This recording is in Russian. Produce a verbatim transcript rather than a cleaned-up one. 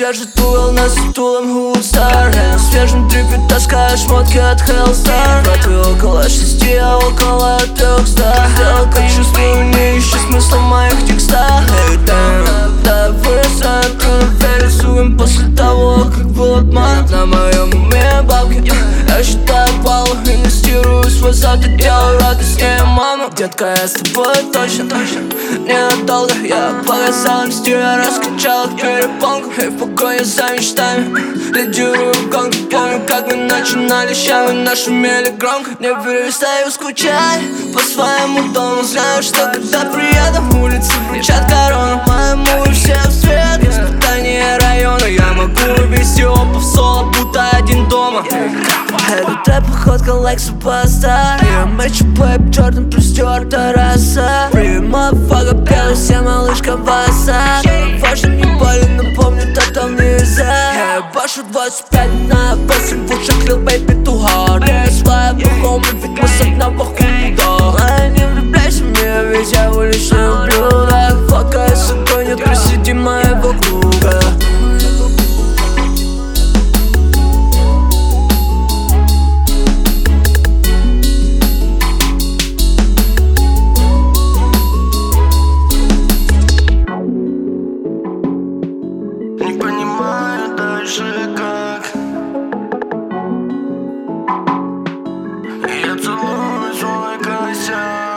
держит угол на стулом Гулстар. На свежем трипе таскаешь шмотки от Hellstar. Ты около шести, а около трехста. Сделал как чувствую, не ищу смысла в моих текстах. Эй, damn, да, вырастаю, рисуем после того, как был обман. На моем уме бабки, я считаю баллы, инвестирую свой зад и делаю радость ей маму. Детка, я с тобой точно, точно ненадолго. Я показал им стиль, я раскачал их перепонку. И в погоне за мечтами лидирую гонку. Помню, как мы начинали, ща мы нашумели громко. Не перестаю скучать по своему дому. Знаю, что когда приеду, улицы вручат корону. Моему и все в свет, испытание района. Я могу вести опа в соло, будто один дома. Этот рэп походка like суперстар. Я мэчу бэйб, Джордан плюс стюарта раса. Привет, мафага, белый, все малышка баса. Важно не болен, но помню, татал нельзя. Я башу двадцать пять на восемь, лучше клил бэйби too hard. Я своя бухом, ведь мы с одного худа. А не влюбляйся в меня, ведь я уличный ублюдок. Фака, если гонят, присиди моего круга. Не понимаю дальше как. Я целую свой косяк.